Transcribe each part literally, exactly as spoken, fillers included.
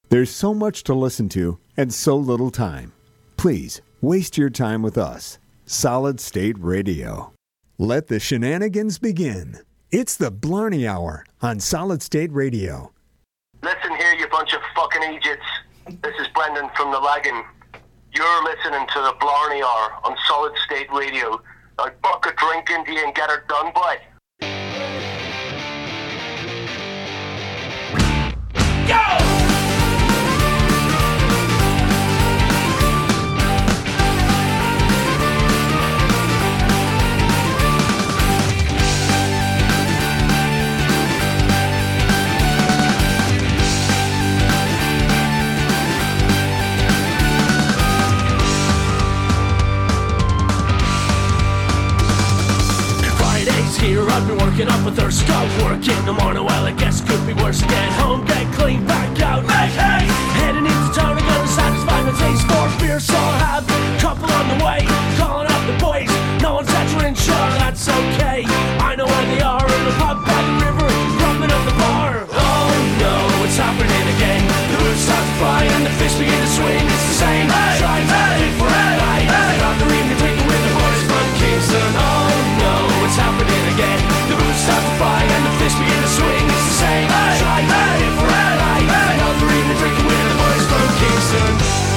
There's so much to listen to and so little time. Please, waste your time with us. Solid State Radio. Let the shenanigans begin. It's the Blarney Hour on Solid State Radio. Listen here, you bunch of fucking idiots. This is Brendan from the Lagan. You're listening to the Blarney Hour on Solid State Radio. Now buck a drink into you and get her done, boy. Go! Here I've been working up a thirst, got work in the morning. Well, I guess could be worse. Get home, get clean, back out like hey. Heading into town, I'm gonna satisfy my taste for beer, so I'll have a couple on the way. Calling up the boys, no one's entering, sure that's okay. I know where they are in the pub by the river, rubbing up the bar. Oh no, it's happening again. The roots start to fly and the fish begin to swing. It's the same. Hey, try hey, for a night. Hey, after evening drinking with the boys from Kingston. Oh no, it's happening again. The roots start to fly and the fish begin to swing. It's the same. Hey, try hey, for a night. Hey, after evening drinking with the boys from Kingston.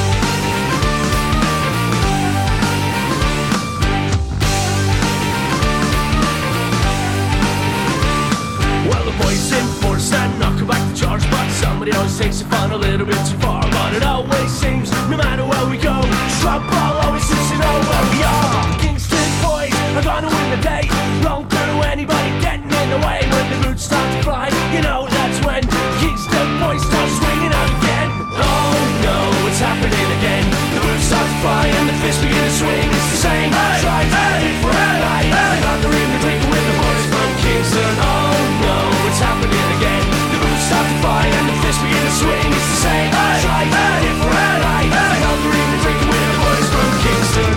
Well, the boys enforce that knock back the charge, but somebody always takes it fun a little bit too far. But it always seems, no matter where we go, trouble always seems to know where we are. Kingston boys are gonna win the day. Won't go to anybody getting in the way. When the boots start to fly, you know that's when Kingston boys start swinging out again. Oh no, it's happening again. The boots start to fly and the fish begin to swing. It's the same. Hey, try hey, for a night. Hey, after evening drinking with the boys from Kingston. Oh no, it's happening again. The boots start to fly and the fish begin to swing. It's the same. Hey, try hey, for a night. Hey, after evening drinking with the boys from Kingston.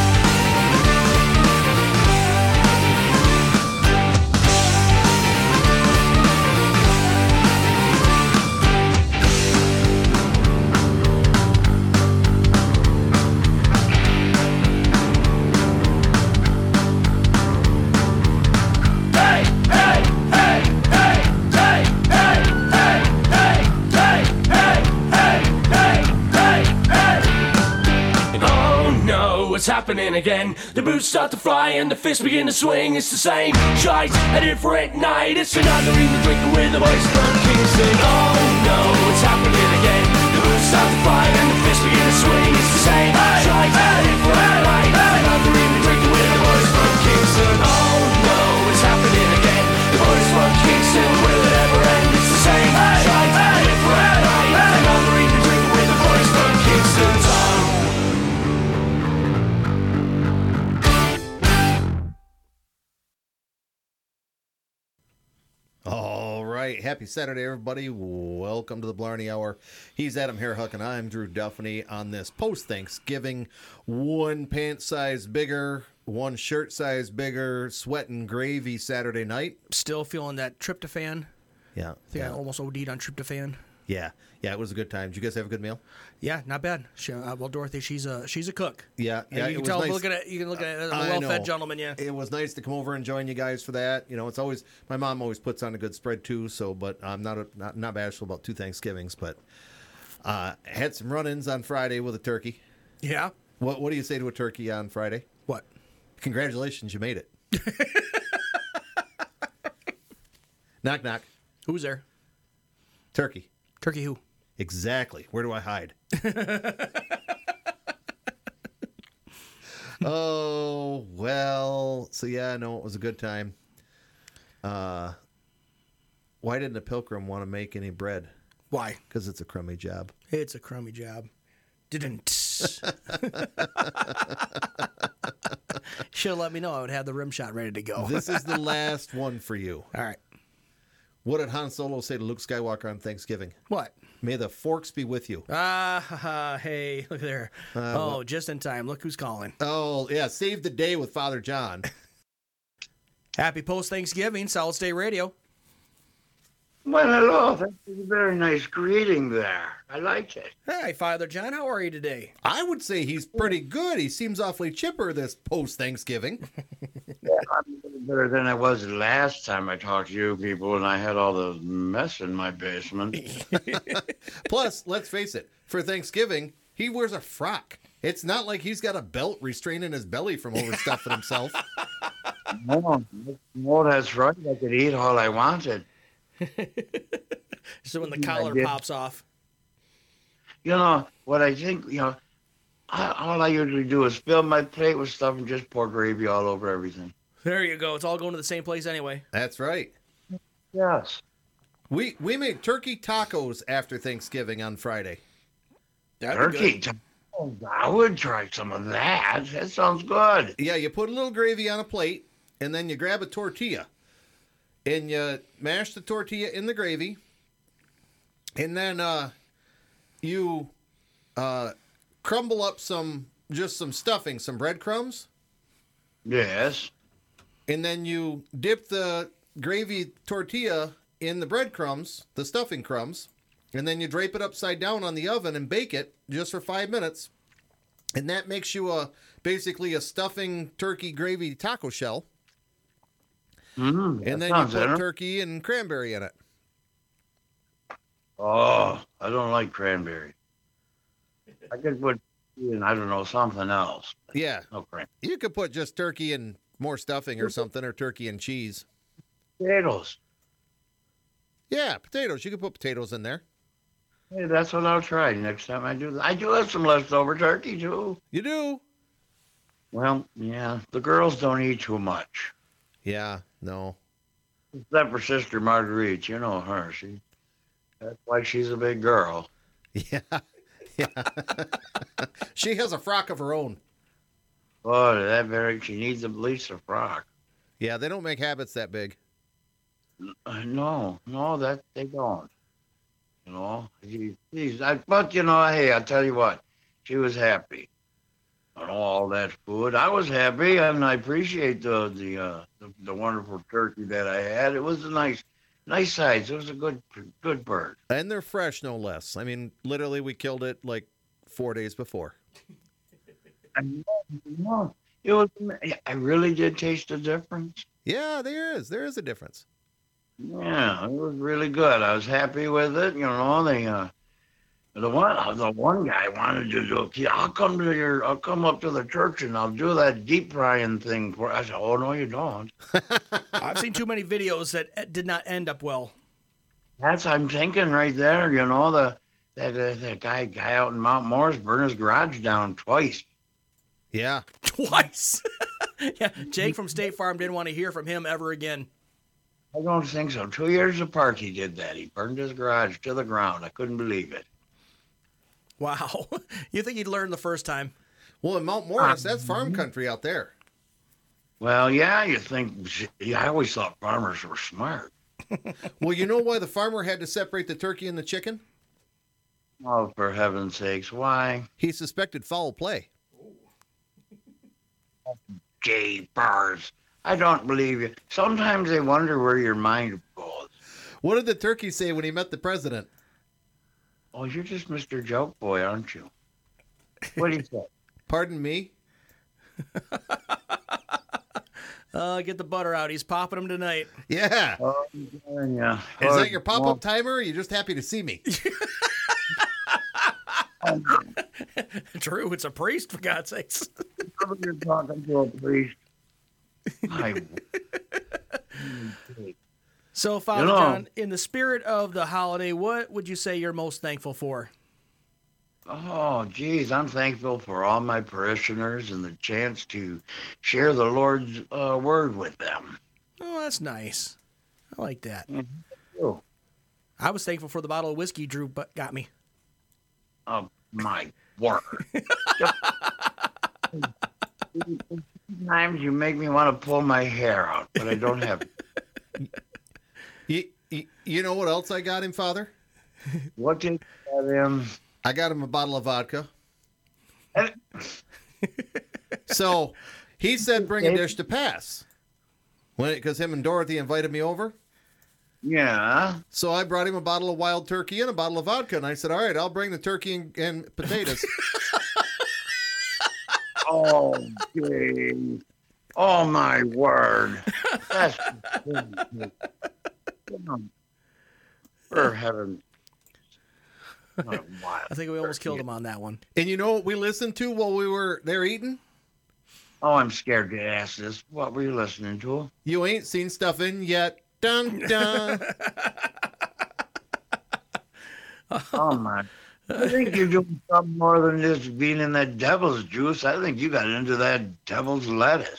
It's happening again. The boots start to fly and the fists begin to swing. It's the same shite, a different night. It's another evening drinking with the boys from Kingston. Oh no, it's happening again. The boots start to fly and the fists begin to swing. It's the same shite, a different night. Another evening drinking with the boys from Kingston. Oh no, it's happening again. The boys from Kingston, will it ever end? It's the same shite, a different night. Another evening drinking with the boys from Kingston. All right. Happy Saturday, everybody. Welcome to the Blarney Hour. He's Adam Hairhuck, and I'm Drew Duffney on this post-Thanksgiving, one pant size bigger, one shirt size bigger, sweat and gravy Saturday night. Still feeling that tryptophan. Yeah. I think yeah. I almost OD'd on tryptophan. Yeah. Yeah, it was a good time. Did you guys have a good meal? Yeah, not bad. She, uh, well, Dorothy, she's a she's a cook. Yeah, yeah. And you it can was tell. nice. Look at it. You can look at it as a I well-fed know. gentleman. Yeah. It was nice to come over and join you guys for that. You know, it's always my mom always puts on a good spread too. So, but I'm not a, not not bashful about two Thanksgivings. But uh, had some run-ins on Friday with a turkey. Yeah. What What do you say to a turkey on Friday? What? Congratulations, you made it. Knock knock. Who's there? Turkey. Turkey who? Exactly. Where do I hide? Oh, well. So, yeah, no, it was a good time. Uh, why didn't a pilgrim want to make any bread? Why? Because it's a crummy job. It's a crummy job. Didn't. Should have let me know. I would have the rim shot ready to go. This is the last one for you. All right. What did Han Solo say to Luke Skywalker on Thanksgiving? What? May the forks be with you. Ah, uh, hey, look there. Uh, oh, well, just in time. Look who's calling. Oh, yeah, save the day with Father John. Happy post-Thanksgiving, Solid State Radio. Well, hello. That was a very nice greeting there. I liked it. Hi, Father John. How are you today? I would say he's pretty good. He seems awfully chipper this post-Thanksgiving. Yeah, I'm a little better than I was the last time I talked to you people, and I had all the mess in my basement. Plus, let's face it, for Thanksgiving, he wears a frock. It's not like he's got a belt restraining his belly from overstuffing himself. No, no, that's right. I could eat all I wanted. So when the collar did. pops off. You know, what I think, you know, I, all I usually do is fill my plate with stuff and just pour gravy all over everything. There you go. It's all going to the same place anyway. That's right. Yes. We we made turkey tacos after Thanksgiving on Friday. That'd be Turkey. good. Oh, I would try some of that. That sounds good. Yeah, you put a little gravy on a plate, and then you grab a tortilla, and you mash the tortilla in the gravy, and then uh, you uh, crumble up some, just some stuffing, some breadcrumbs, Yes. and then you dip the gravy tortilla in the breadcrumbs, the stuffing crumbs, and then you drape it upside down on the oven and bake it just for five minutes. And that makes you a basically a stuffing turkey gravy taco shell. Mm, And then you put turkey and cranberry in it. Oh, I don't like cranberry. I could put, in, I don't know, something else. Yeah. No cranberry. You could put just turkey and more stuffing or something, or turkey and cheese. Potatoes. Yeah, potatoes. You could put potatoes in there. Hey, that's what I'll try next time I do that. I do have some leftover turkey, too. You do? Well, yeah, the girls don't eat too much. Yeah, no. Except for Sister Marguerite. You know her. She, that's why she's a big girl. Yeah. Yeah. She has a frock of her own. Oh, that very, she needs at least a frock. Yeah, they don't make habits that big. Uh, no, no, that they don't. You know, he, he's, I, but you know, hey, I'll tell you what, she was happy. On all that food, I was happy, and I appreciate the the, uh, the the wonderful turkey that I had. It was a nice, nice size. It was a good good bird. And they're fresh, no less. I mean, literally, we killed it like four days before. I know, I know. It was. I really did taste the difference. Yeah, there is. There is a difference. Yeah, it was really good. I was happy with it. You know, they uh, the one the one guy wanted to do. I'll come to your. I'll come up to the church and I'll do that deep frying thing for. I said, oh no, you don't. I've seen too many videos that did not end up well. That's I'm thinking right there. You know the that uh, that guy guy out in Mount Morris burned his garage down twice. Yeah. Twice. Yeah, Jake from State Farm didn't want to hear from him ever again. I don't think so. Two years apart, he did that. He burned his garage to the ground. I couldn't believe it. Wow. You think he'd learn the first time? Well, in Mount Morris, that's farm country out there. Well, yeah, you think. Yeah, I always thought farmers were smart. Well, you know why the farmer had to separate the turkey and the chicken? Oh, for heaven's sakes, why? He suspected foul play. Gay bars. I don't believe you. Sometimes I wonder where your mind goes. What did the turkey say when he met the president? Oh, you're just Mister Joke Boy, aren't you? What do you say? Pardon me? Uh, get the butter out. He's popping them tonight. Yeah. Oh, yeah. Is that your pop-up timer, or are you just happy to see me? True. It's a priest, for God's sakes. You're talking to a priest. I... So, Father You know- John, in the spirit of the holiday, what would you say you're most thankful for? Oh, geez, I'm thankful for all my parishioners and the chance to share the Lord's uh, word with them. Oh, that's nice. I like that. Oh, I was thankful for the bottle of whiskey Drew but got me. oh my word. Sometimes you make me want to pull my hair out, but I don't have it. You, you, you know what else I got him, Father? What did you have him? I got him a bottle of vodka. So he said bring a dish to pass. When Because him and Dorothy invited me over. Yeah. So I brought him a bottle of wild turkey and a bottle of vodka, and I said, all right, I'll bring the turkey and, and potatoes. Oh, gee. Oh, my word. That's for heaven's sake. I think we almost killed him on that one. And you know what we listened to while we were there eating? Oh, I'm scared to ask this. What were you listening to? You ain't seen stuff in yet. Dun, dun. Oh, my. I think you're doing something more than just being in that devil's juice. I think you got into that devil's lettuce.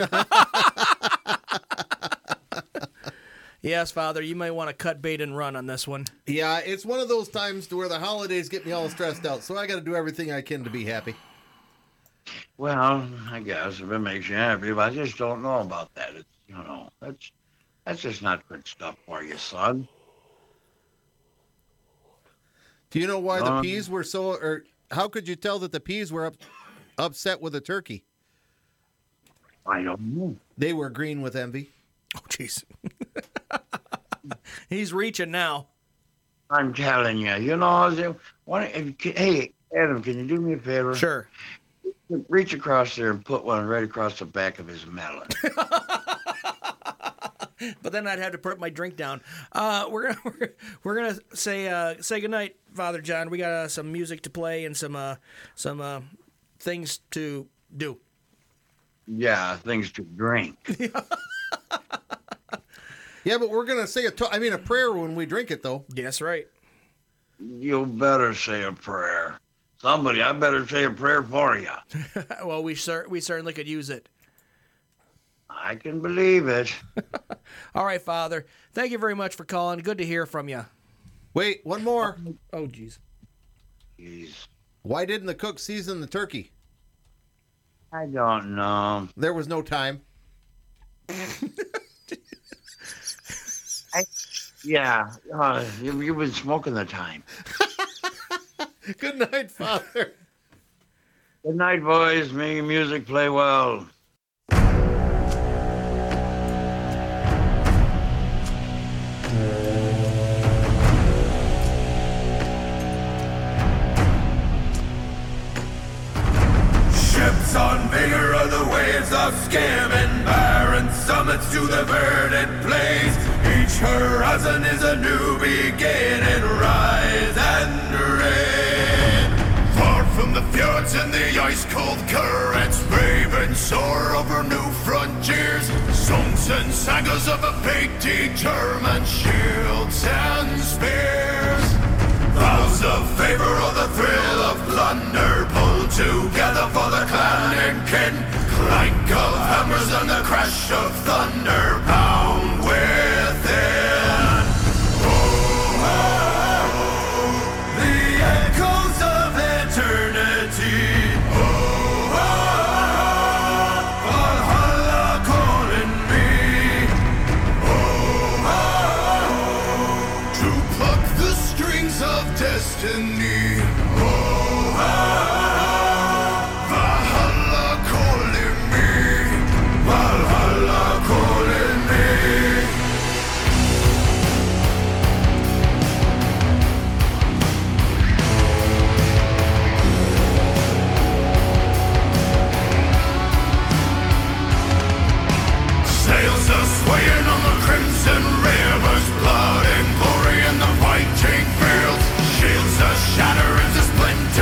Yes, Father, you may want to cut bait and run on this one. Yeah, it's one of those times to where the holidays get me all stressed out, so I got to do everything I can to be happy. Well, I guess if it makes you happy, but I just don't know about that. It's, you know, that's that's just not good stuff for you, son. Do you know why the Um, peas were so, or how could you tell that the peas were up, upset with the turkey? I don't know. They were green with envy. Oh, jeez. He's reaching now. I'm telling you, you know, if, why, if, hey, Adam, can you do me a favor? Sure. Reach across there and put one right across the back of his melon. But then I'd have to put my drink down. Uh, we're gonna we're, we're gonna say uh, say goodnight, Father John. We got uh, some music to play and some uh, some uh, things to do. Yeah, things to drink. Yeah, but we're gonna say a, to- I mean, a prayer when we drink it, though. Yes, right. You better say a prayer. Somebody, I better say a prayer for you. Well, we cer- we certainly could use it. I can believe it. All right, Father. Thank you very much for calling. Good to hear from you. Wait, one more. Oh, jeez. Jeez. Why didn't the cook season the turkey? I don't know. There was no time. I, yeah, uh, you, you've been smoking the time. Good night, Father. Good night, boys. May your music play well. Ships on vigor of the waves of skimming, barren summits to the verdant plains. Each horizon is a new beginning, rise and reign. Far from the fjords and the ice-cold currents, raving soar over new frontiers. Songs and sagas of a fate determined, shields and spears. Vows of favor or the thrill of plunder, pulled together for the clan and kin. Clank of hammers and the crash of thunder, pound within. Oh, oh, oh, the echoes of eternity. Oh, oh, oh, Valhalla calling me. Oh, oh, oh, to pluck the strings of destiny. Oh, oh, Valhalla calling me. Valhalla calling me. Sails are swaying on the crimson rivers, blood and glory in the fighting fields. Shields are shattering to splinter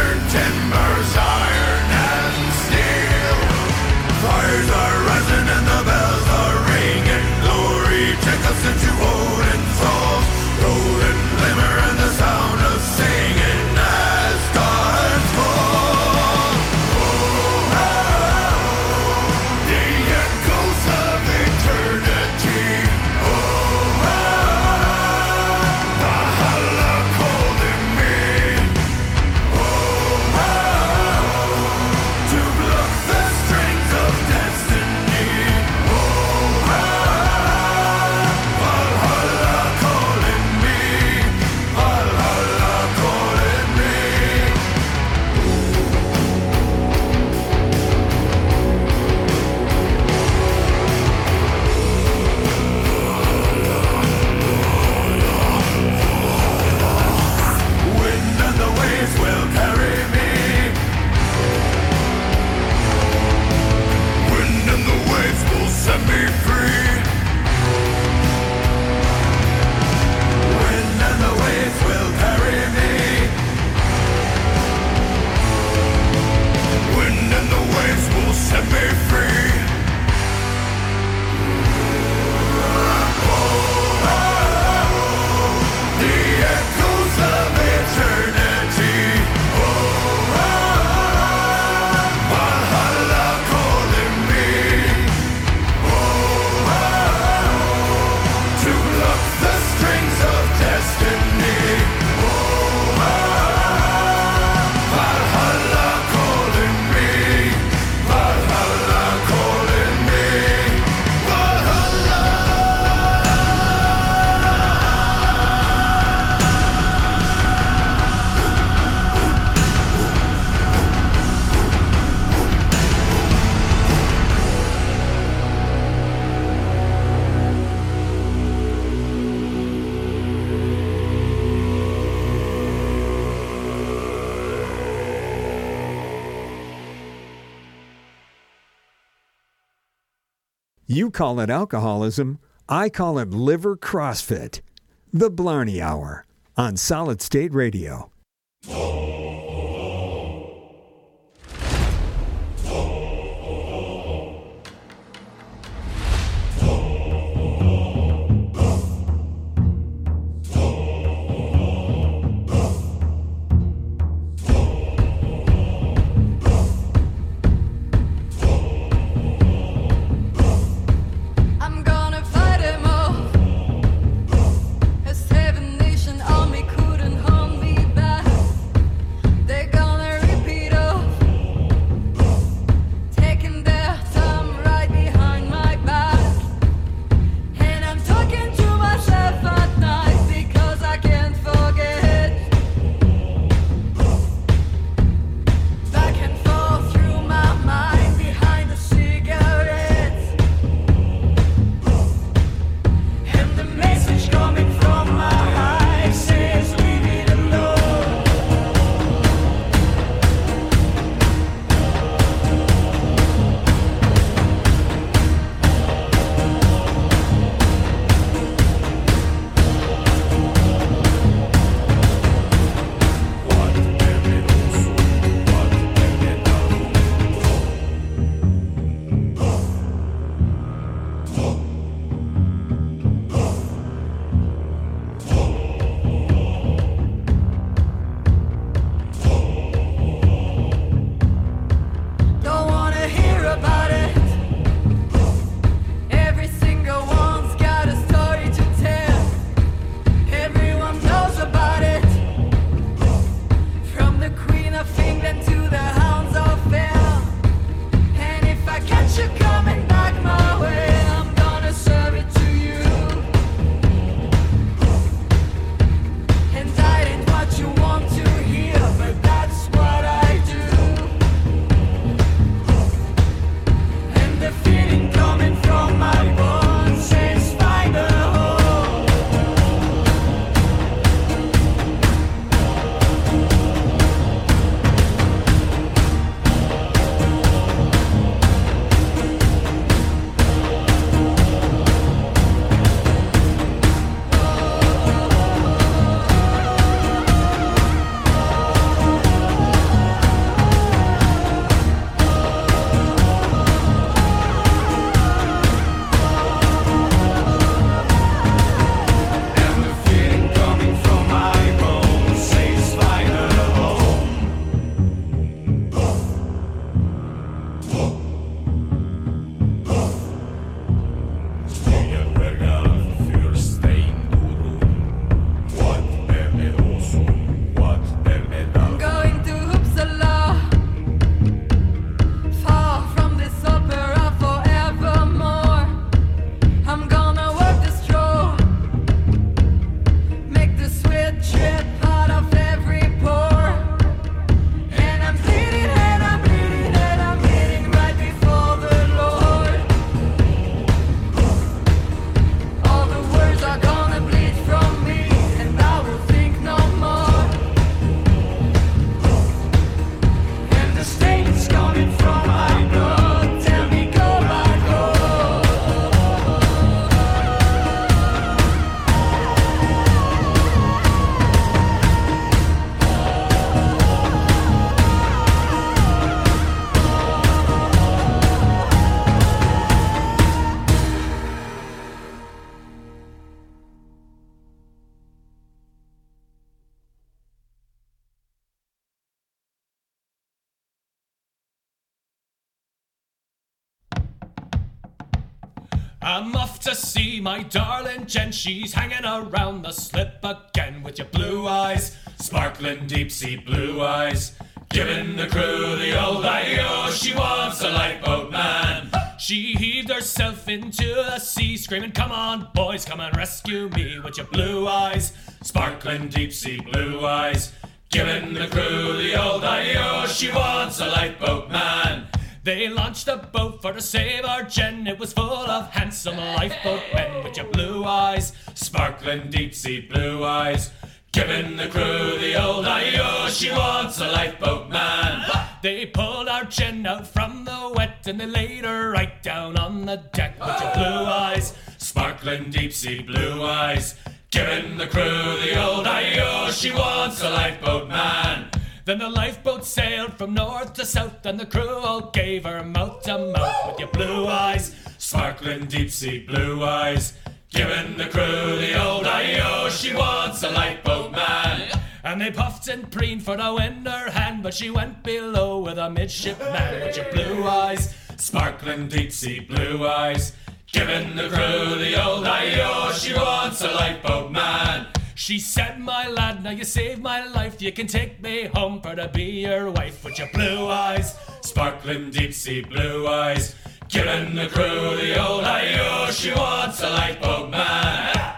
You call it alcoholism, I call it liver CrossFit. The Blarney Hour on Solid State Radio. I'm gonna fight 'em off. A seven nation army couldn't hold me back. They're gonna repeat off, taking their time right behind my back. And I'm talking to myself at night because I can't forget. Back and forth through my mind behind the cigarettes. And the message coming from my eyes says leave it alone. Don't wanna hear about it. Every single one's got a story to tell. Everyone knows about it. From the Queen of England to the Hounds of Hell. And if I catch you coming back my way, I'm gonna serve it to you. And I ain't what you want to hear, but that's what I do. And the feeling coming from my bones says find a hole. And the feeling coming from my bones says find a hole. I'm going to Uppsala, far from this opera forevermore. I'm gonna work the straw, make the sweat drip out of every pore. And I'm bleeding and I'm bleeding and I'm bleeding right before the Lord. All the words are gonna bleed from me, and I will think no more. And the stains coming from my blood tell me go back home. I'm off to see my darling Jen. She's hanging around the slip again with your blue eyes, sparkling deep sea blue eyes. Giving the crew the old aye-oh, she wants a lifeboat man. She heaved herself into the sea, screaming, come on, boys, come and rescue me with your blue eyes, sparkling deep sea blue eyes. Giving the crew the old aye-oh, she wants a lifeboat man. They launched a boat for to save our Jen. It was full of handsome lifeboat men with your blue eyes, sparkling deep sea blue eyes. Giving the crew the old aye-oh, she wants a lifeboat man. They pulled our Jen out from the wet and they laid her right down on the deck with your blue eyes, sparkling deep sea blue eyes, giving the crew the old aye-oh, she wants a lifeboat man. Then the lifeboat sailed from north to south and the crew all gave her mouth to mouth with your blue eyes, sparkling deep sea blue eyes, giving the crew the old aye-oh, she wants a lifeboat man. And they puffed and preened for the wind her hand, but she went below with a midshipman with your blue eyes, sparkling deep sea blue eyes, giving the crew the old aye-oh, she wants a lifeboat man. She said, my lad, now you saved my life, you can take me home for to be your wife with your blue eyes, sparkling deep sea blue eyes, giving the crew the old aye-oh, she wants a lifeboat man.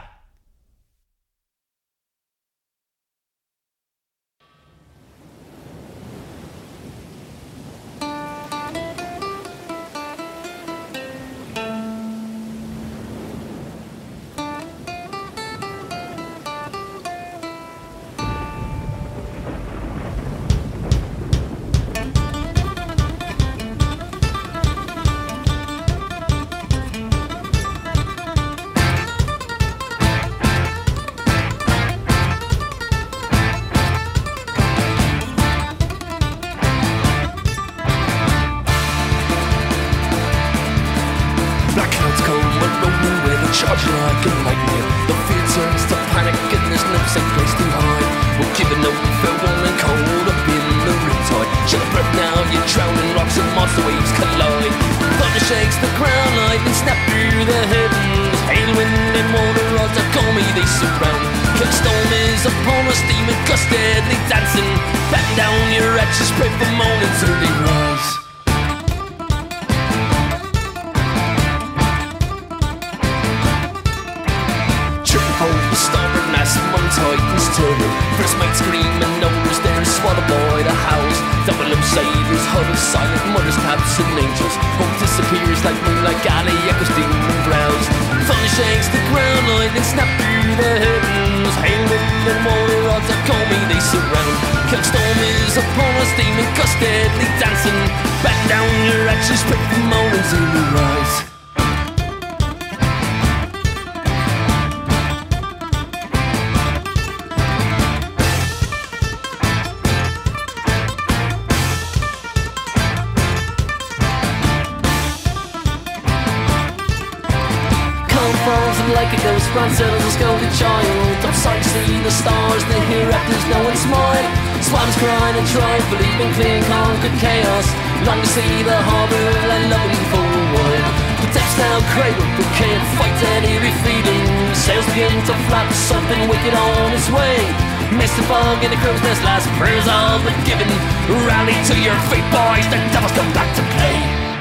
In the crow's nest, last prayers all but given. Rally to your fate, boys, the devil's come back to play.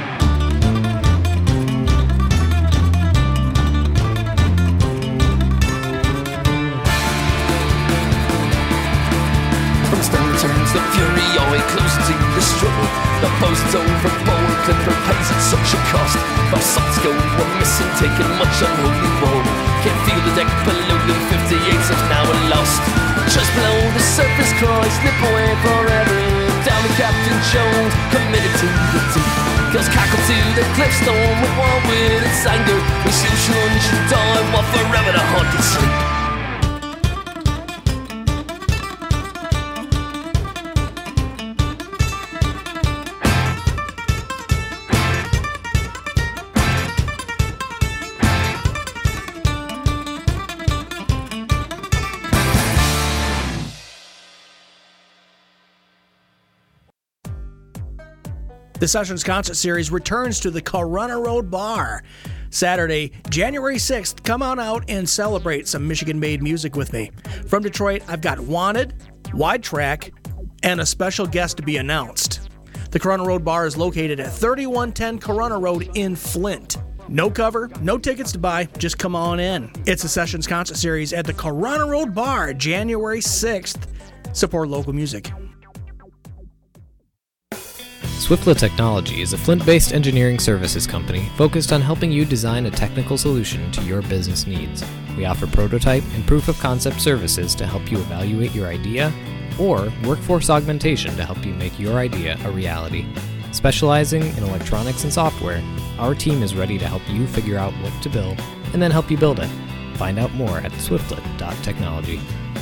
From stern turns the fury, always close to the struggle. The posts over board, Clipper pays at such a cost. Our sons go were missing, taking much unholy war. Can't feel the deck below the fifty-eights have now lost. Just below the surface cry, slip away forever. Down to Captain Jones, committed to the deep. Goes cackle to the cliff storm with war with its anger. We soon lunge and die while forever the haunted sleep. The Sessions Concert Series returns to the Corunna Road Bar. Saturday, January sixth, come on out and celebrate some Michigan-made music with me. From Detroit, I've got Wanted, Wide Track, and a special guest to be announced. The Corunna Road Bar is located at thirty-one ten Corunna Road in Flint. No cover, no tickets to buy, just come on in. It's a Sessions Concert Series at the Corunna Road Bar, January sixth. Support local music. Swiftlet Technology is a Flint-based engineering services company focused on helping you design a technical solution to your business needs. We offer prototype and proof of concept services to help you evaluate your idea, or workforce augmentation to help you make your idea a reality. Specializing in electronics and software, our team is ready to help you figure out what to build and then help you build it. Find out more at swiftlet dot technology.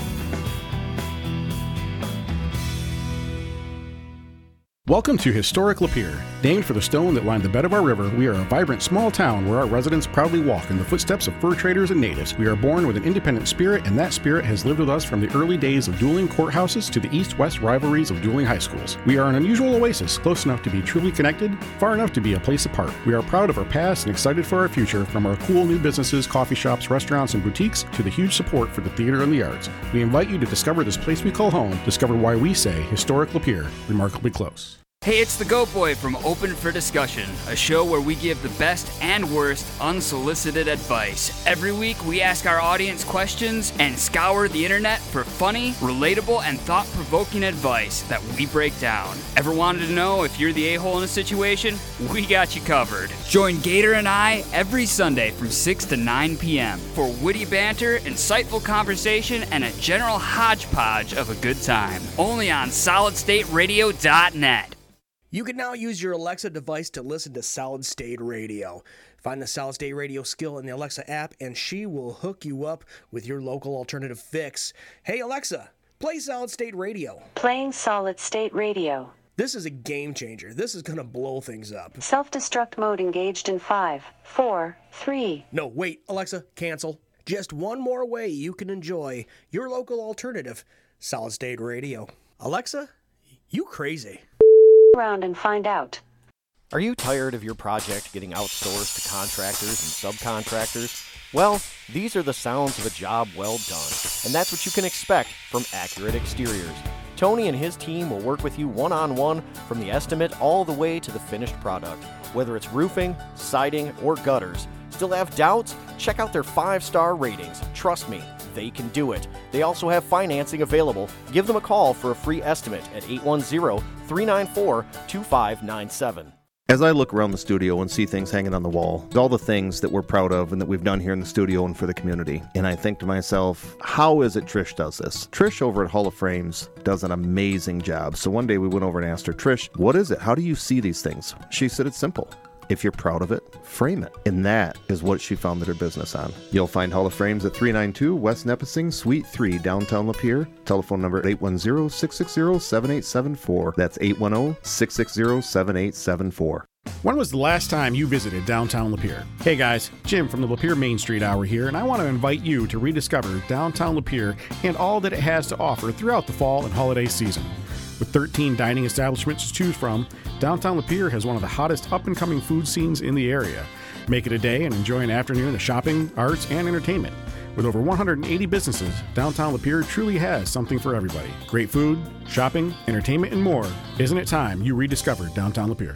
Welcome to Historic Lapeer. Named for the stone that lined the bed of our river, we are a vibrant small town where our residents proudly walk in the footsteps of fur traders and natives. We are born with an independent spirit, and that spirit has lived with us from the early days of dueling courthouses to the east-west rivalries of dueling high schools. We are an unusual oasis, close enough to be truly connected, far enough to be a place apart. We are proud of our past and excited for our future, from our cool new businesses, coffee shops, restaurants, and boutiques, to the huge support for the theater and the arts. We invite you to discover this place we call home, discover why we say Historic Lapeer, remarkably close. Hey, it's the Goat Boy from Open for Discussion, a show where we give the best and worst unsolicited advice. Every week, we ask our audience questions and scour the internet for funny, relatable, and thought-provoking advice that we break down. Ever wanted to know if you're the a-hole in a situation? We got you covered. Join Gator and I every Sunday from six to nine p.m. for witty banter, insightful conversation, and a general hodgepodge of a good time. Only on solid state radio dot net. You can now use your Alexa device to listen to Solid State Radio. Find the Solid State Radio skill in the Alexa app, and she will hook you up with your local alternative fix. Hey, Alexa, play Solid State Radio. Playing Solid State Radio. This is a game changer. This is going to blow things up. Self-destruct mode engaged in five, four, three. No, wait, Alexa, cancel. Just one more way you can enjoy your local alternative, Solid State Radio. Alexa, you crazy. Around and find out. Are you tired of your project getting outsourced to contractors and subcontractors? Well, these are the sounds of a job well done, and that's what you can expect from Accurate Exteriors. Tony and his team will work with you one-on-one from the estimate all the way to the finished product. Whether it's roofing, siding, or gutters, still have doubts? Check out their five-star ratings. Trust me, they can do it. They also have financing available. Give them a call for a free estimate at eight one zero, three nine four, two five nine seven. As I look around the studio and see things hanging on the wall, all the things that we're proud of and that we've done here in the studio and for the community, and I think to myself, how is it Trish does this? Trish over at Hall of Frames does an amazing job. So one day we went over and asked her, Trish, what is it? How do you see these things? She said it's simple. If you're proud of it, frame it. And that is what she founded her business on. You'll find Hall of Frames at three ninety-two West Nipissing, Suite three, downtown Lapeer. Telephone number eight one zero, six six zero, seven eight seven four. That's eight one zero, six six zero, seven eight seven four. When was the last time you visited downtown Lapeer? Hey guys, Jim from the Lapeer Main Street Hour here, and I want to invite you to rediscover downtown Lapeer and all that it has to offer throughout the fall and holiday season. With thirteen dining establishments to choose from, downtown Lapeer has one of the hottest up-and-coming food scenes in the area. Make it a day and enjoy an afternoon of shopping, arts, and entertainment. With over one hundred eighty businesses, downtown Lapeer truly has something for everybody. Great food, shopping, entertainment, and more. Isn't it time you rediscovered downtown Lapeer?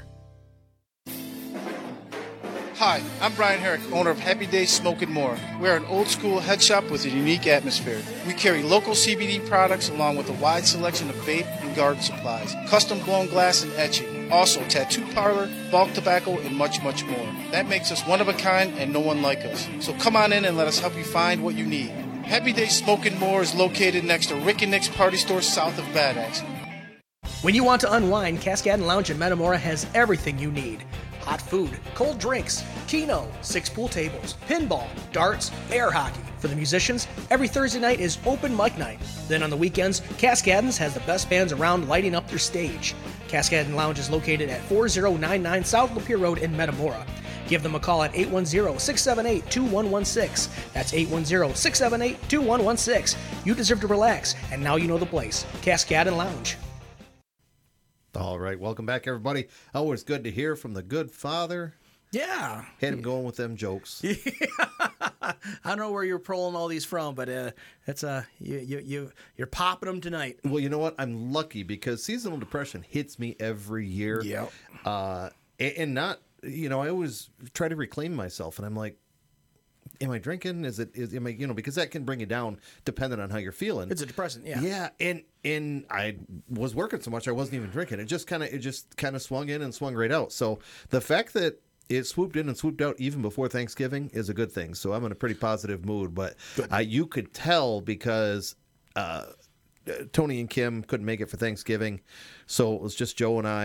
Hi, I'm Brian Herrick, owner of Happy Days Smoke and More. We're an old school head shop with a unique atmosphere. We carry local C B D products along with a wide selection of vape and garden supplies, custom blown glass and etching, also tattoo parlor, bulk tobacco, and much, much more. That makes us one of a kind and no one like us. So come on in and let us help you find what you need. Happy Days Smoke and More is located next to Rick and Nick's Party Store south of Bad Axe. When you want to unwind, Cascadon Lounge in Metamora has everything you need. Hot food, cold drinks, keno, six pool tables, pinball, darts, air hockey. For the musicians, every Thursday night is open mic night. Then on the weekends, Cascadon's has the best bands around lighting up their stage. Cascadon Lounge is located at four zero nine nine South Lapeer Road in Metamora. Give them a call at eight one zero, six seven eight, two one one six. That's eight one zero, six seven eight, two one one six. You deserve to relax, and now you know the place. Cascadon Lounge. All right, welcome back, everybody. Always good to hear from the good father. Yeah. Had him going with them jokes. Yeah. I don't know where you're pulling all these from, but uh, it's uh, you, you, you, you're popping them tonight. Well, you know what? I'm lucky because seasonal depression hits me every year. Yeah. Uh, and, and not, you know, I always try to reclaim myself, and I'm like, am I drinking? Is it, is, am I, you know, because that can bring you down depending on how you're feeling. It's a depressant, yeah. Yeah, and and I was working so much I wasn't even drinking. It just kind of, it just kind of swung in and swung right out. So the fact that it swooped in and swooped out even before Thanksgiving is a good thing. So I'm in a pretty positive mood, but uh, you could tell because uh, Tony and Kim couldn't make it for Thanksgiving. So it was just Joe and I.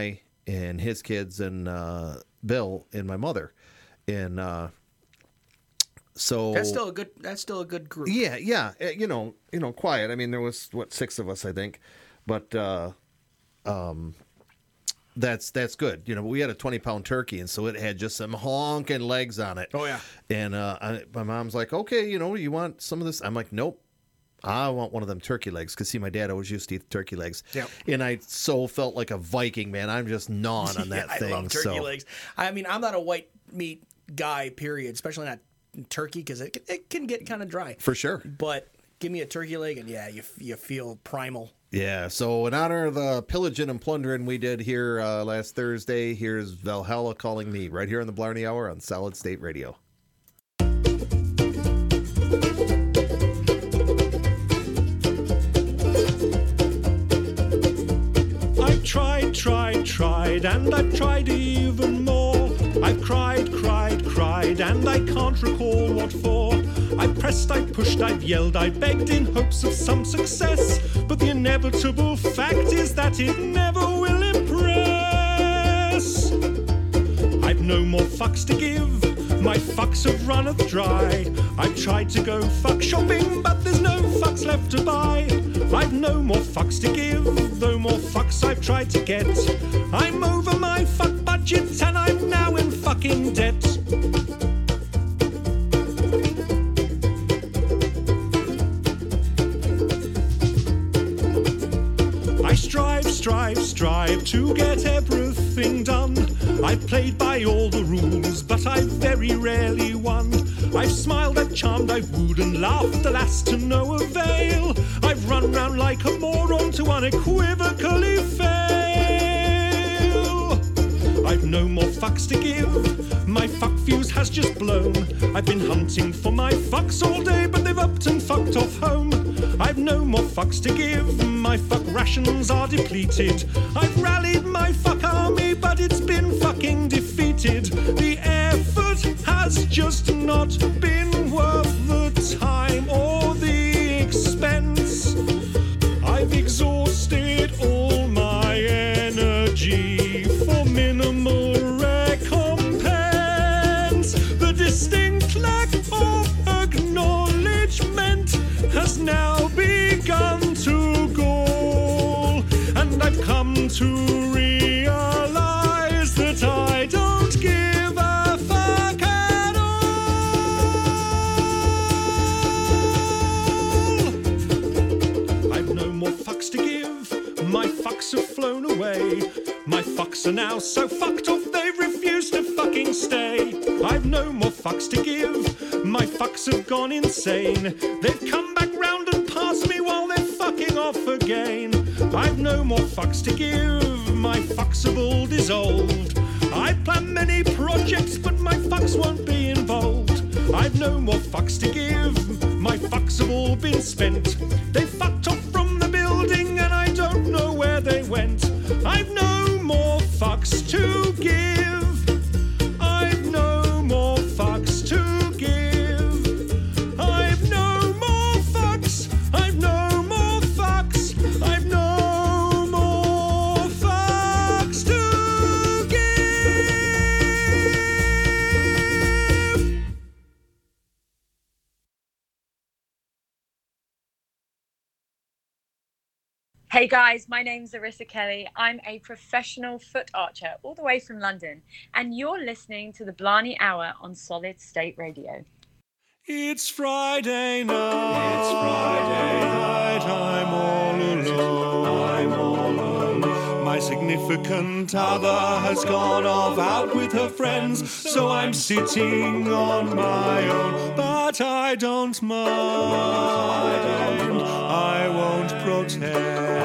and his kids and uh, Bill and my mother, and uh, so That's still a good. That's still a good group. yeah, yeah, uh, you know, you know, quiet. I mean, there was what six of us, I think, but uh, um, that's that's good. You know, we had a twenty pound turkey, and so it had just some honking legs on it. Oh yeah. And uh, I, my mom's like, okay, you know, you want some of this? I'm like, nope. I want one of them turkey legs because, see, my dad always used to eat turkey legs. Yep. And I so felt like a Viking, man. I'm just gnawing on that yeah, thing. I love turkey so. legs. I mean, I'm not a white meat guy, period, especially not turkey because it, it can get kind of dry. For sure. But give me a turkey leg, and yeah, you you feel primal. Yeah, so in honor of the pillaging and plundering we did here uh, last Thursday, here's Valhalla Calling Me right here on the Blarney Hour on Solid State Radio. I've tried, tried, tried, and I've tried even more. I've cried, cried, cried, and I can't recall what for. I pressed, I pushed, I've yelled, I begged in hopes of some success. But the inevitable fact is that it never will impress. I've no more fucks to give, my fucks have runneth dry. I've tried to go fuck shopping, but there's no fucks left to buy. I've no more fucks to give, though more fucks I've tried to get. I'm over my fuck budget and I'm now in fucking debt. I strive, strive, strive to get everything done. I've played by all the rules, but I've very rarely won. I've smiled, I've charmed, I've wooed and laughed, alas, to no avail. I've run round like a moron to unequivocally fail. I've no more fucks to give, my fuck fuse has just blown. I've been hunting for my fucks all day, but they've upped and fucked off home. I've no more fucks to give, my fuck rations are depleted. I've rallied my fuck army, but it's been fucking defeated. The effort has just not been worth the time or the expense. I've exhausted all my energy for minimal recompense. The distinct lack of acknowledgement has now begun to gall, and I've come to realize that I don't give a fuck at all. I've no more fucks to give, my fucks have flown away. My fucks are now so fucked off they've refused to fucking stay. I've no more fucks to give, my fucks have gone insane. They've come back round and passed me while they're fucking off again. I've no more fucks to give, my fucks have all dissolved. I plan many projects, but my fucks won't be involved. I've no more fucks to give, my fucks have all been spent. They fucked off from the building and I don't know where they went. I've no more fucks to give, I've no more fucks to give. I've no more fucks, I've no more fucks, I've no more fucks to give. Hey guys, my name's Arissa Kelly. I'm a professional foot archer all the way from London, and you're listening to the Blarney Hour on Solid State Radio. It's Friday night. It's Friday night. I'm all alone. I'm all alone. My significant other has gone off out with her friends, so I'm sitting on my own. But I don't mind. I won't protest.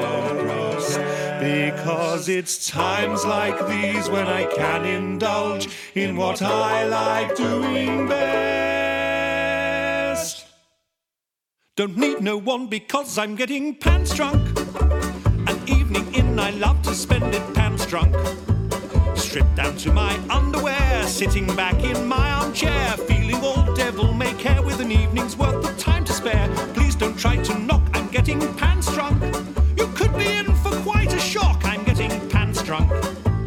Because it's times like these when I can indulge in what I like doing best. Don't need no one because I'm getting pants drunk. An evening in, I love to spend it pants drunk. Stripped down to my underwear, sitting back in my armchair, feeling all devil may care with an evening's worth of time to spare. Please don't try to knock, I'm getting pants drunk. You could be in for quite a shock, I'm getting pants drunk.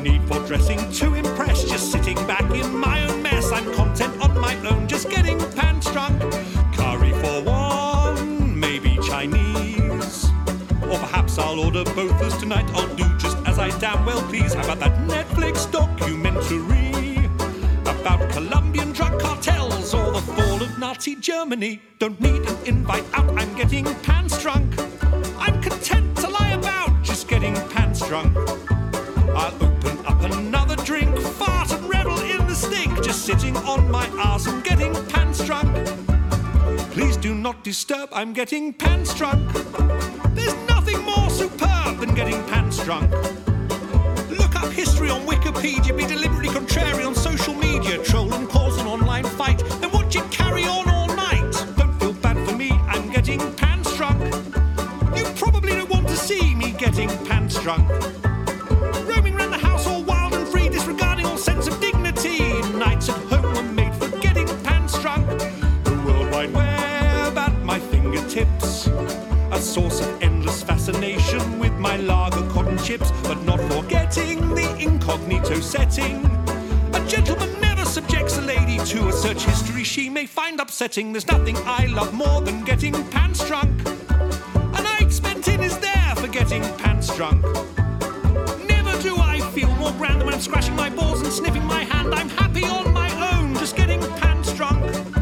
need for dressing to impress, just sitting back in my own mess. I'm content on my own, just getting pants drunk. Curry for one, maybe Chinese, or perhaps I'll order both as tonight I'll do just as I damn well please. How about that Netflix documentary about Colombian drug cartels or the fall of Nazi Germany? Don't need an invite out, I'm getting pants drunk. I'm content to lie about, just getting pants drunk. I'll open up another drink, fart and revel in the stink, just sitting on my arse and getting pants drunk. Please do not disturb, I'm getting pants drunk. There's nothing more superb than getting pants drunk. Look up history on Wikipedia, be deliberately contrary on social media, troll and cause an online fight, then watch it carry on all night. Don't feel bad for me, I'm getting pants drunk. You probably don't want to see me getting pants drunk. Roaming around the house all wild and free, disregarding all sense of dignity. Nights at home are made for getting pants drunk. The World Wide Web at my fingertips, a source of endless fascination with my lager cotton chips, but not forgetting the incognito setting. A gentleman never subjects a lady to a search history she may find upsetting. There's nothing I love more than getting pants drunk. A night spent in is there for getting pants drunk. Never do I feel more grand than when I'm scratching my balls and sniffing my hand. I'm happy on my own, just getting pants drunk.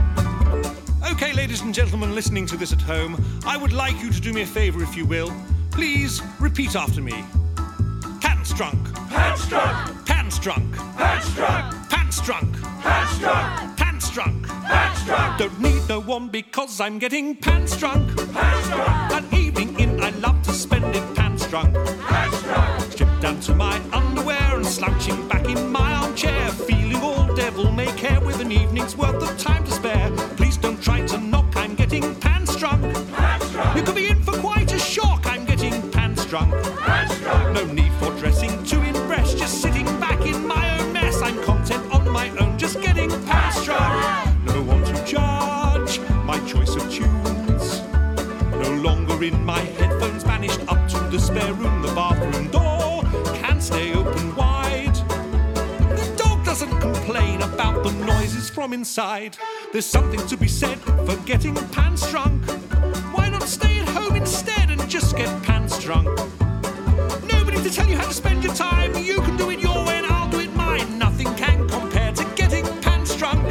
Okay, ladies and gentlemen listening to this at home, I would like you to do me a favor, if you will. Please repeat after me. Pants drunk. Pants drunk. Pants drunk. Pants drunk. Pants drunk. Pants drunk. Pants drunk. Pants drunk. Don't need no one because I'm getting pants drunk. Pants drunk. An evening in, I love to spend it pants drunk. Pants drunk. Stripped down to my underwear and slouching back in my armchair, feeling all devil may care with an evening's worth of time to spare. Please don't try to knock, I'm getting pants drunk. Pants drunk. You could be in for quite a shock, I'm getting pants drunk. Pants drunk. No need for dressing to impress, just sitting back in my own mess. I'm content on my own, just getting pants drunk. No one to judge my choice of tunes. No longer in my headphones, banished up to the spare room. The bathroom door can stay open wide. The dog doesn't complain about the noises from inside. There's something to be said for getting pants drunk. Why not stay at home instead and just get pants drunk? Nobody to tell you how to spend your time. You can do it your way and I'll do it mine. Nothing can compare to getting pants drunk.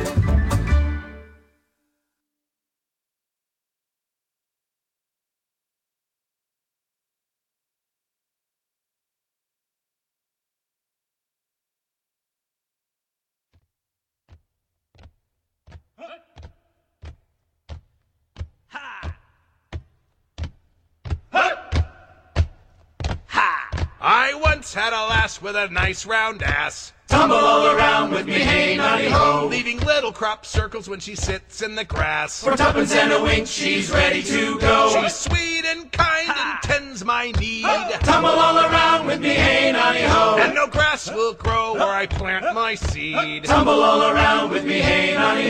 I once had a lass with a nice round ass. Tumble all around with me, hey, nutty ho. Leaving little crop circles when she sits in the grass. For tuppence and a wink, she's ready to go. She's sweet and kind and tends my need. Tumble all around with me, hey, nutty ho. And no grass will grow where I plant my seed. Tumble all around with me, hey, nutty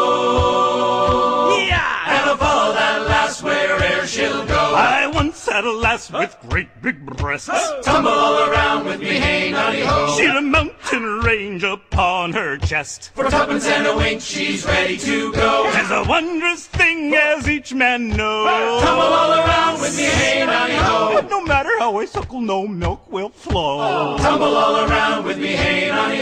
ho. Yeah! And I'll follow that lass where'er she'll go. I once had a lass with great big breasts. Tumble all around with me, hey, nutty ho. She'd a mountain range upon her chest. For tuppence and a wink, she's ready to go. Tis a wondrous thing, as each man knows. Tumble all around with me, hey, nutty ho. But no matter how I suckle, no milk will flow. Tumble all around with me, hey, nutty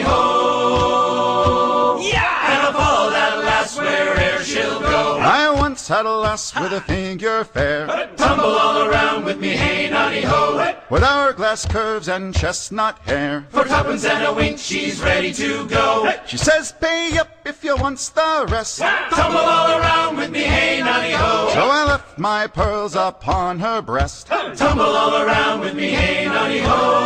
ho. Yeah! And I'll follow that lass where'er she'll go. I once had a lass with a figure fair. Tumble all around with me, hey, nutty ho. With hourglass curves and chestnut hair. For tuppence and a wink, she's ready to go. She says, pay up if you wants the rest. Tumble all around with me, hey, nutty ho. So I left my pearls upon her breast. Tumble all around with me, hey, nutty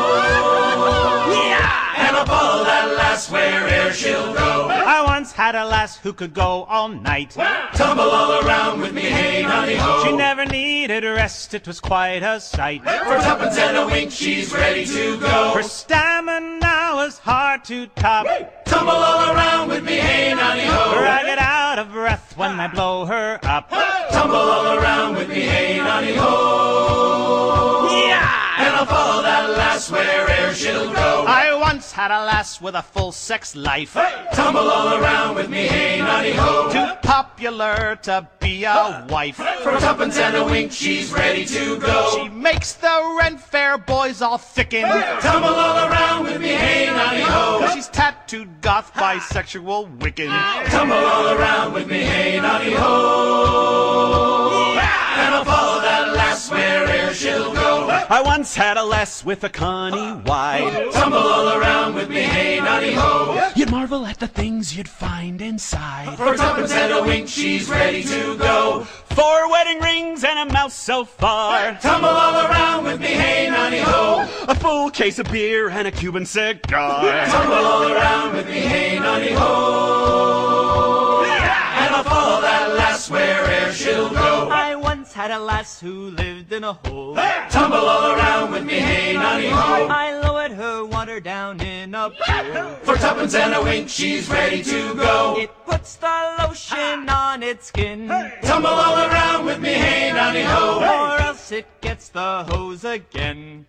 ho. Yeah! And I'll follow that lass where'er she'll go. I once had a lass who could go all night. Tumble all around with me, hey, nutty ho. She never needed rest, it was quite a sight. For tuppence and a wink, she's ready to go. Her stamina was hard to top. Tumble all around with me, hey, nutty ho. I get out of breath when I blow her up. Tumble all around with me, hey, nonny ho. Yeah! And I'll follow that lass where'er she'll go. I once had a lass with a full sex life. Hey! Tumble all around with me, hey, nonny ho. Too popular to be a wife. For tuppence and a wink, she's ready to go. She makes the rent fair boys all thicken. Hey! Tumble all around with me, hey, nonny ho. She's tattooed goth, bisexual, wicked. Tumble all around with me, hey, nonny ho. Yeah! And I'll follow that lass where'er she'll go. I once had a lass with a conny wide. Tumble all around with me, hey, nonny ho. You'd marvel at the things you'd find inside. For tuppence and a wink, she's ready to go. Four wedding rings and a mouse so far. Tumble all around with me, hey, nonny ho. A full case of beer and a Cuban cigar. Tumble all around with me, hey, nonny ho. Yeah! And I'll follow that lass where'er she'll go. I once had a lass who lived in a hole. Hey! Tumble all around with me, hey, nonny ho. I lowered her water down in a pool. For tuppence and a wink, she's ready to go. It puts the lotion on its skin. Hey! Tumble all around with me, hey, nonny ho. Or else it gets the hose again.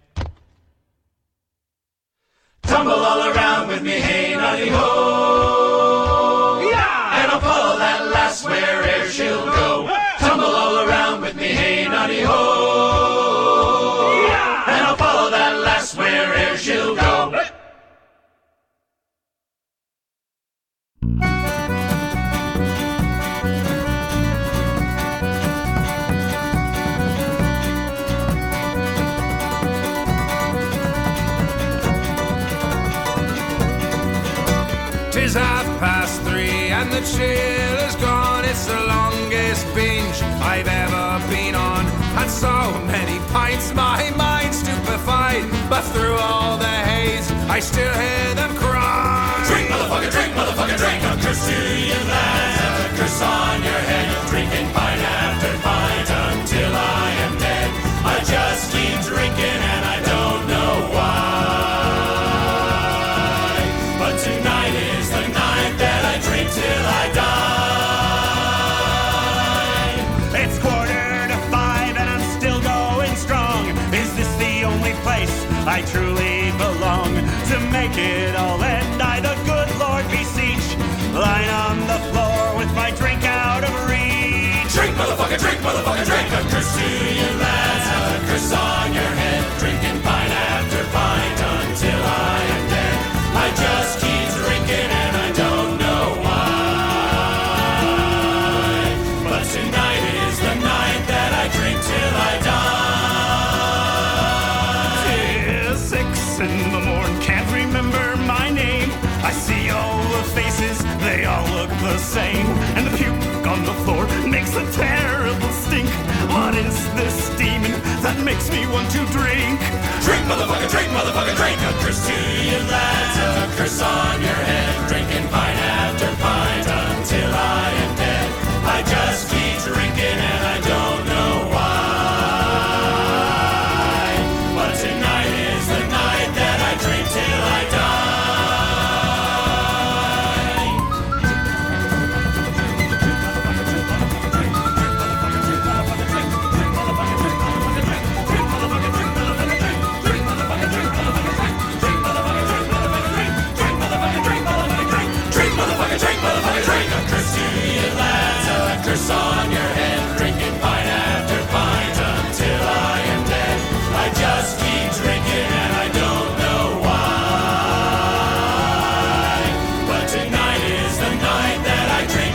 Tumble all around with me, hey, nonny ho. Yeah! And I'll follow that lass where'er she'll go. Tumble all around with me, hey, nonny ho. Yeah! And I'll follow that lass where'er she'll go. Tis half past three and the chill is gone. It's the longest binge I've ever been on. And so many pints, my mind stupefied. But through all the haze, I still hear them cry. Drink, motherfucker, drink, motherfucker, drink. A curse to you lads, a curse on your head. Drinking pint after pint until I am dead. I just keep drinking and I don't know why. But tonight is the night that I drink till I die. It's quarter to five and I'm still going strong. Is this the only place I truly belong? To make it all end, I the good Lord beseech, lying on the floor with my drink out of reach. Drink, motherfucker, drink, motherfucker, drink. A curse to you lads, a curse on your head. Drinking pint after pint until I am dead. I just keep drinking and I don't know why. But tonight is the night that I drink till I die. Tis six in the morning, can't remember my name. I see all the faces, they all look the same. And the puke on the floor makes a terrible stink. What is this demon that makes me want to drink? Drink, motherfucker, drink, motherfucker, drink. A curse to you lads, a curse on your head. Drinking pint after pint until I am dead. I just keep drinking and I don't know why. But tonight is the night that I drink till I curse on your head, drinking pint after pint until I am dead. I just keep drinking and I don't know why. But tonight is the night that I drink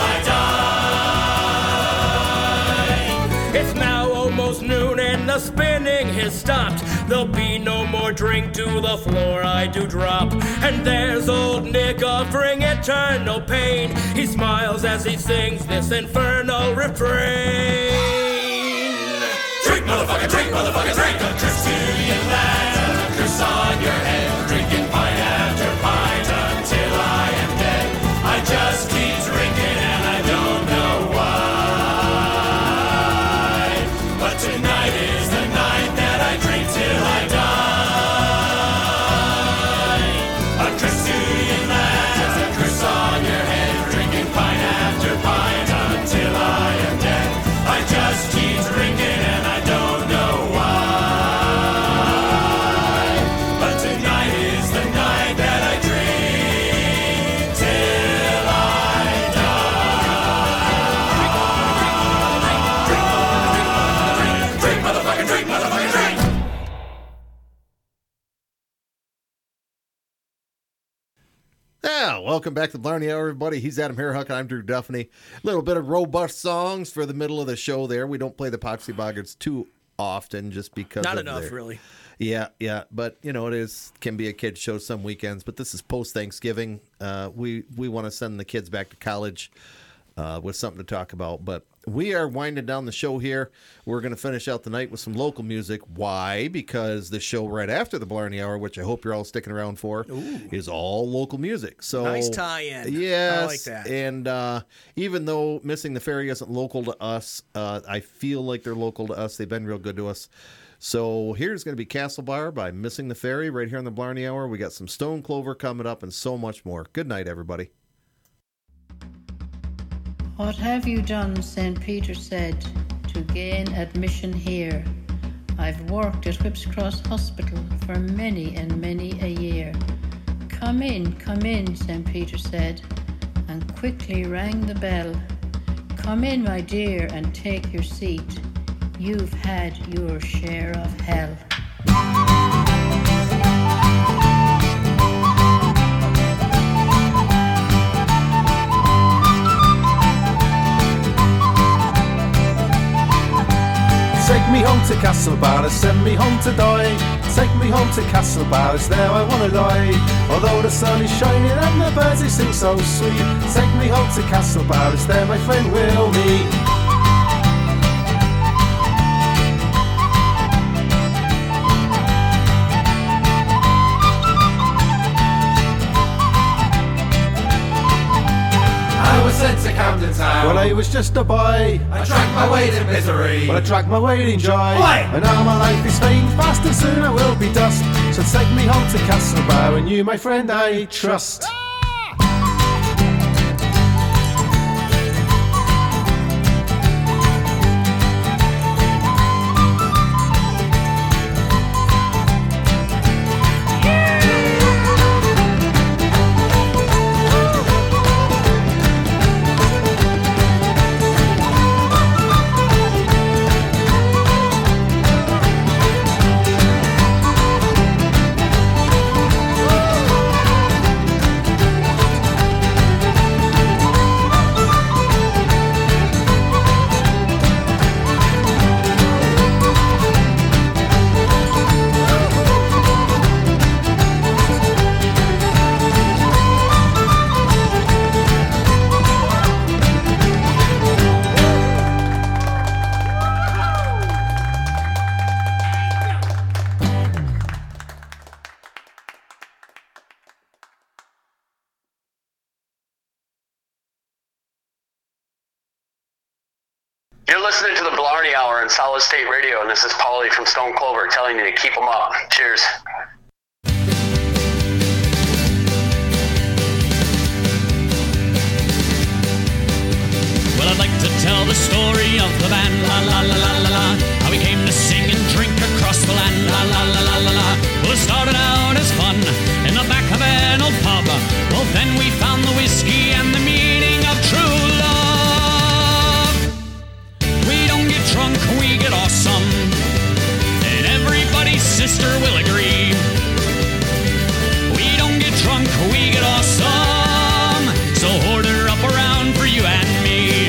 till I die. It's now almost noon and the spinning has stopped. There'll be no more drink to the floor I do drop. And there's old Nick offering eternal pain. He smiles as he sings this infernal refrain. Drink, motherfucker, drink, motherfucker, drink. A curse to you lads, a curse on your head. Drinking pint after pint until I am dead. I just keep drinking and I don't know why. But tonight is the night that I drink till I die. A curse to you lads, a curse on your head. Drinking pint after pint until I am dead. I Yeah, welcome back to the Blarney Hour, everybody. He's Adam Hairhuck, and I'm Drew Duffney. A little bit of robust songs for the middle of the show there. We don't play the Poxy Boggarts too often just because Not of enough, their- really. Yeah, yeah, but you know it is can be a kid show some weekends. But this is post Thanksgiving. Uh, we we want to send the kids back to college uh, with something to talk about. But we are winding down the show here. We're going to finish out the night with some local music. Why? Because the show right after the Blarney Hour, which I hope you're all sticking around for, Ooh. is all local music. So Nice tie-in. Yes, I like that. And uh, even though Missing the Ferry isn't local to us, uh, I feel like they're local to us. They've been real good to us. So here's going to be Castle Bar by Missing the Ferry right here on the Blarney Hour. We got some Stone Clover coming up and so much more. Good night, everybody. What have you done, Saint Peter said, to gain admission here? I've worked at Whipps Cross Hospital for many and many a year. Come in, come in, Saint Peter said, and quickly rang the bell. Come in, my dear, and take your seat. You've had your share of hell. Take me home to Castle Bar, send me home to die. Take me home to Castle Bar, it's there I wanna lie. Although the sun is shining and the birds they sing so sweet. Take me home to Castle Bar, it's there my friend we'll meet. I was sent to Camden Town. When I was just a boy, I drank my weight in misery. but I dragged my weight in joy. Why? And now my life is fading fast and soon I will be dust. So take me home to Castle Bar and you, my friend, I trust. You're listening to the Blarney Hour on Solid State Radio, and this is Paulie from Stone Clover telling you to keep them up. Cheers. Well, I'd like to tell the story of the band, la la la la la la. How we came to sing and drink across the land, la la la la la la. Well, it started out as fun in the back of an old pub. Well, then we found the whiskey and the meaning of true love. We don't get drunk, we get awesome, and everybody's sister will agree. We don't get drunk, we get awesome, so order up around for you and me.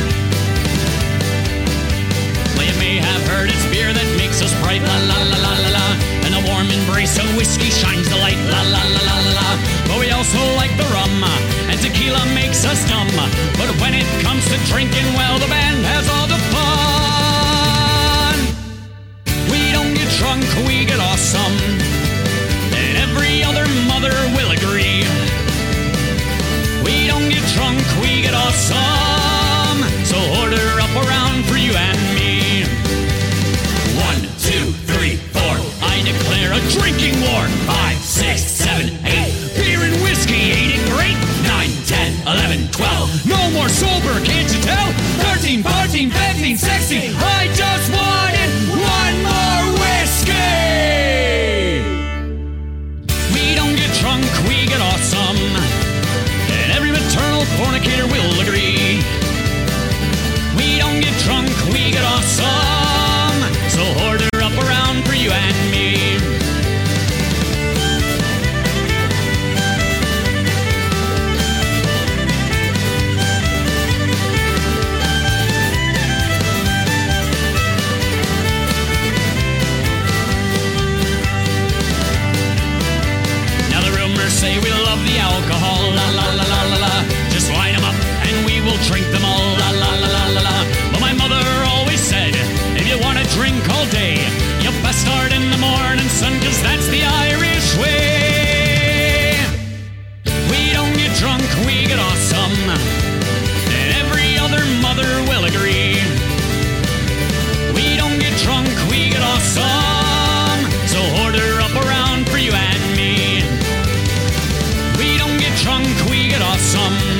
Well, you may have heard it's beer that makes us bright, la la la la la la, and a warm embrace of whiskey shines the light, la la la la la la. But we also like the rum, and tequila makes us dumb. But when it comes to drinking, well, the band has all the fun. We don't get drunk, we get awesome, and every other mother will agree. We don't get drunk, we get awesome, so order up around for you and me. One, two, three, four, I declare a drinking war. Five, six, seven, eight, beer and whiskey, ain't it great? Nine, ten, eleven, twelve, no more sober, can't you tell? Thirteen, fourteen, fifteen. the alcohol. La la la la la la. Just line them up and we will drink them all. La la la la la la. But my mother always said, if you want to drink all day, you best start in the morning, son, cause that's the Irish way. We don't get drunk, we get awesome, and every other mother will agree. We don't get drunk, we get awesome, so order up around for you and me. We don't get drunk, we get awesome.